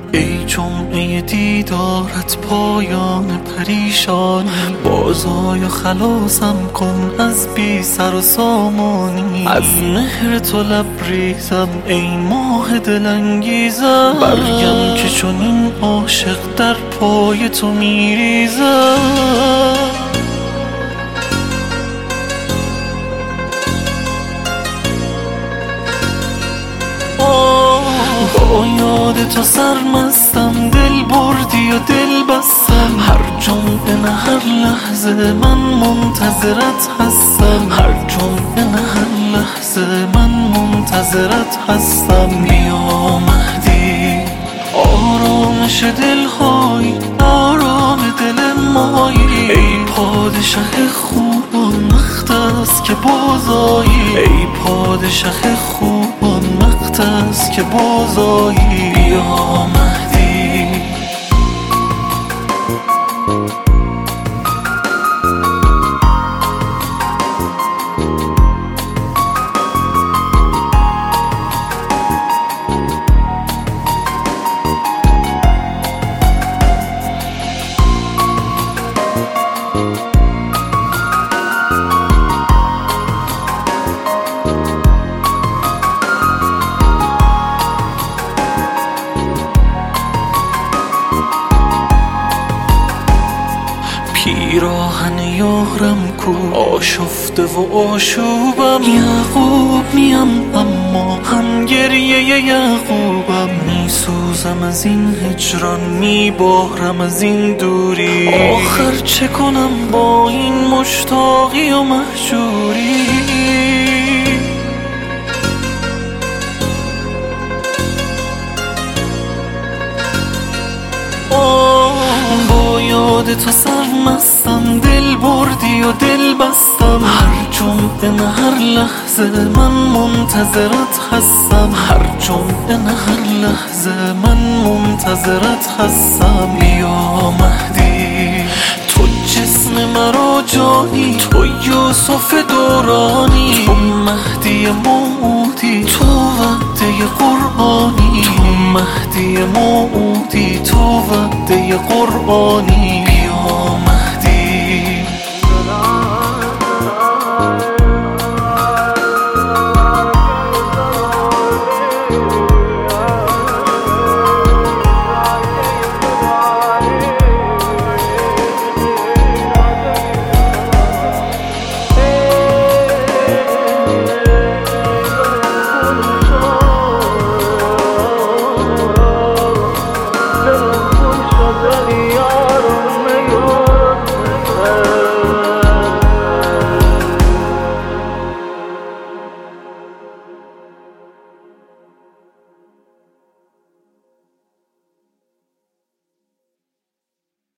ای جمعه دیدارت پایان پریشانی، بازای خلاصم کن از بی سر و سامانی. از مهر تو لبریزم ای ماه دلانگیزم، برگم که چنین عاشق در پای تو میریزم. با یاد تو سرمستم، دل بردی و دل بستم. هر جمعه نه هر لحظه من منتظرت هستم، هر جمعه نه هر لحظه من منتظرت هستم. بیا مهدی آرامش دلهای آرام دل مایی، ای پادشه خوبان وقت است که بازایی، ای پادشه خوبان وقت است که بازایی. بیا مهدی پیراهن یارم کو آشفته و آشوبم، یعقوب میم اما هم گریه یعقوبم. میسوزم از این هجران، میبارم از این دوری، آخر چه کنم با این مشتاقی و مهجوری. با یاد تو سرمستم، دل بردی و دل بستم. هر جمعه نه هر لحظه من منتظرت هستم، هر جمعه نه هر لحظه من منتظرت هستم. بیا مهدی تو جسم مرا جانی، تو یوسف دورانی، تو مهدی موعودی، تو وعده قرآنی، تو مهدی موعودی، تو وعده قرآنی.